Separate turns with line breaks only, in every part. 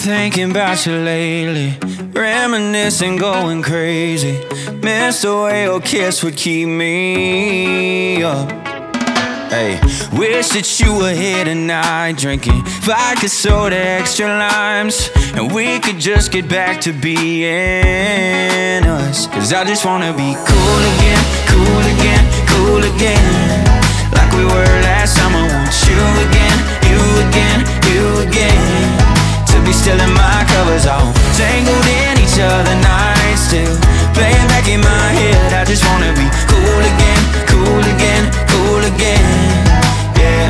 thinking about you lately, reminiscing, going crazy. Miss the way your kiss would keep me up. Hey, wish that you were here tonight, drinking vodka soda, extra limes, and we could just get back to being us. Cause I just wanna be cool again, cool again, cool again, like we were last summer. Want you again, you again, you again, to be still in my covers, all tangled in each other nights, still playing back in my head. I just wanna be cool again, cool again, cool again, yeah.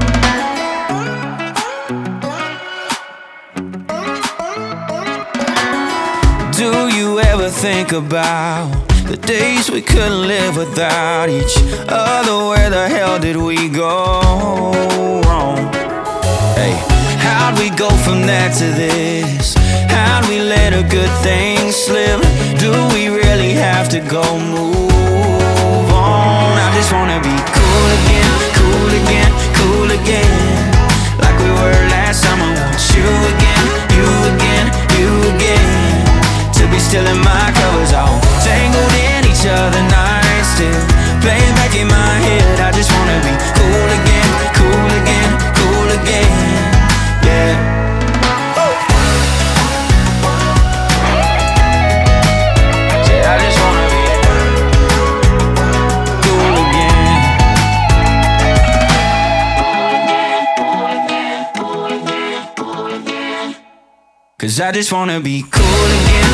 Do you ever think about the days we couldn't live without each other? Where the hell did we go wrong? Hey, how'd we go from that to this? How'd we let a good thing slip? Do we really have to go move on? I just wanna be cool again, cool again, cool again, like we were last summer. Want you again, you again, you again, to be still in my covers, all tangled in each other nights, still playing back in my head. I just wanna be cool again, cool again, cool again, yeah. I just wanna be cool again. Cause I just wanna be cool again,